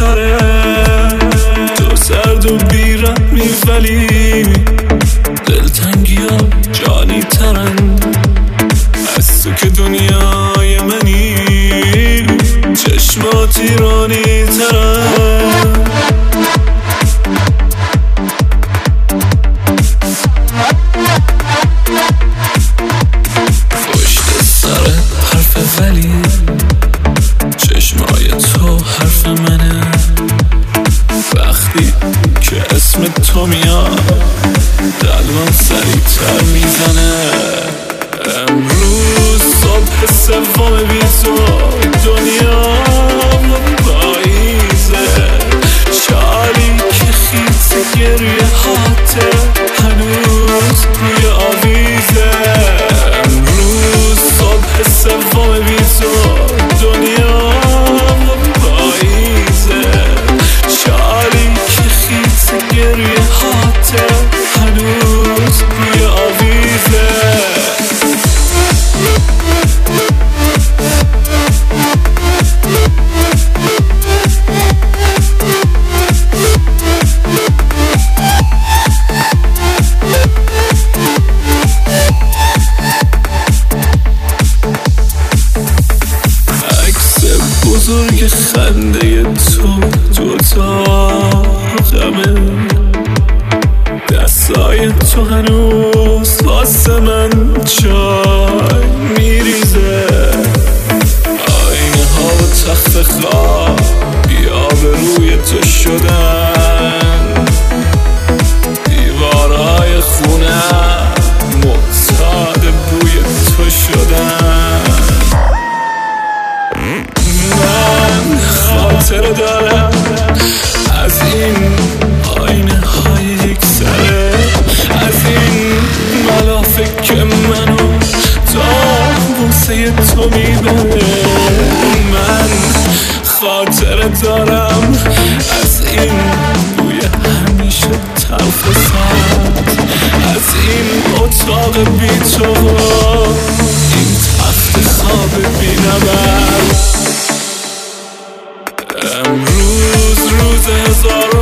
تره، تو سرد و بیرحمی ولی دلتنگی ها جانی ترن. از تو که دنیای منی چشمات ایرانی ترن. پشت سر حرف ولی چشمای تو حرف منه. وقتی که اسم تو میاد قلبم سریع‌تر میزنه. امروز صبح سوم بی تو دنیام پاییزه. چالی که خیت گریه هاته هنوز روی آویزه. امروز صبح سوم بی تو دنیام پاییزه. چالی که خیت گریه هاته هنوز روی آویزه. بزرگ خنده تو اتاقمه. دستای تو هنوز واسه من چای میریزه. آینه ها و تخت خواب بیا به روی تو شدن. دیوارهای خونه معتاد بوی تو شدن. من خاطره دارم از این آینه های یک سره، از این ملافه که منو تا بوسه تو میبره. من خاطره دارم از این بوی همیشه تلخ سرد، از این اتاق بی تو، این تخت خواب بی نبرد. امروز روز هزار